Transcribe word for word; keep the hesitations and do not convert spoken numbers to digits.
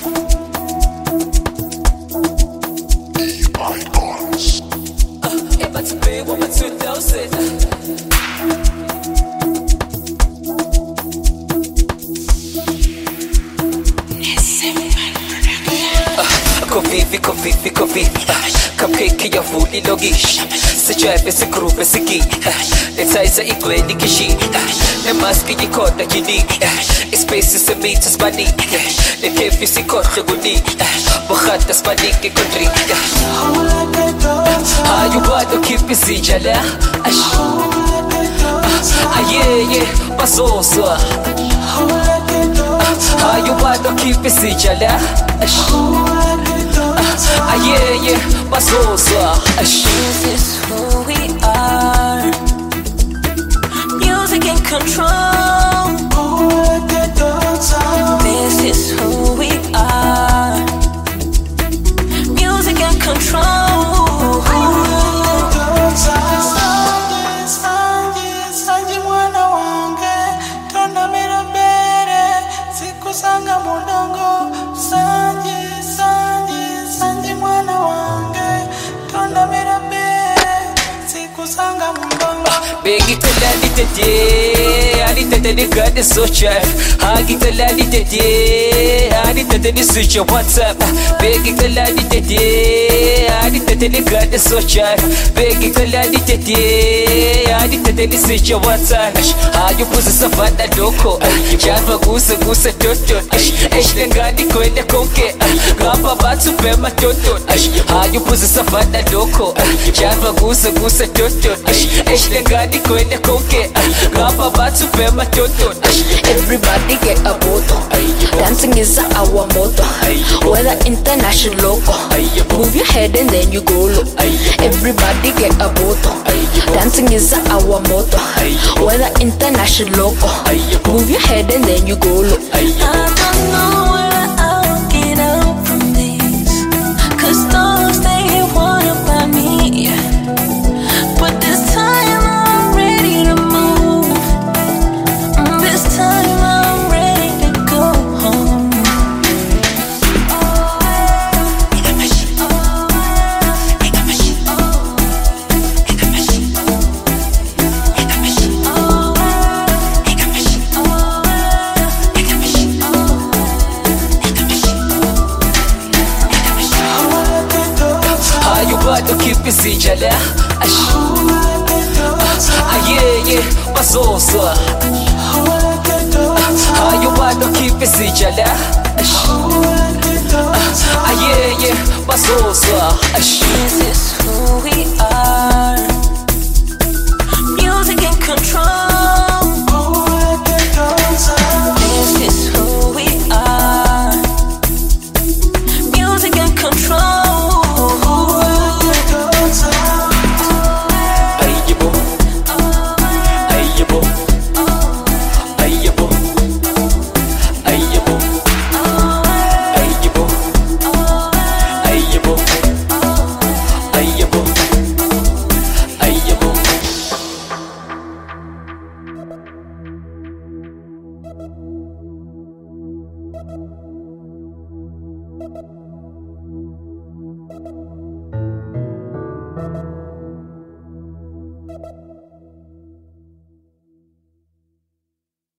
Kovivi, kovivi, kovivi Cupcake ya vuli logish Sijabe si grupe si gi Letaiza igweni kishi Ne maski yikota yini Space se meters bani Ne kefi si kotle guni Bukhata spaniki kundri Ayu bado kipi si jala Aye ye basosa Ayu bado kipi si jala Aye ye basosa This is who we are. Music in control. This is who we are. Music in control. Sanji mwana wange, tona mera bere, siku sanga mudongo. Sanji, Sanji, Sanji mwana wange, tona mera bere, siku sanga mudongo. Begi kalali tete, ali tete ni gade socha. Hagi kalali tete, ali tete ni switch WhatsApp. Begi kalali tete, ali tete ni gade socha. Begi kalali tete, ali tete ni switch WhatsApp. Ayu puza safada doko, java gusa gusa toto. Eish lengani kwenda konke, gamba batu pema toto. Ayu puza safada doko, java gusa gusa toto. Eish lengani kwenda konke, gamba batu pema toto. Everybody get a bottle. Dancing is our motto. Whether international local, move your head and then you go low. Everybody get a bottle. Dancing is our motto. Whether international local, move your head and then you go low. I don't know where I'll get out from this, 'cause those they wanna buy me, but this time I'm ready to move. This time I'm ready to go home. Ayu bado kipi si jala Aye ye basosa Ayu bado kipi si jala Aye ye basosa This is who we are. Music in control. This is who we are. Music in control. Ayibo Ayibo Ayibo Ayibo Ayibo Ayibo Ayibo Ayibo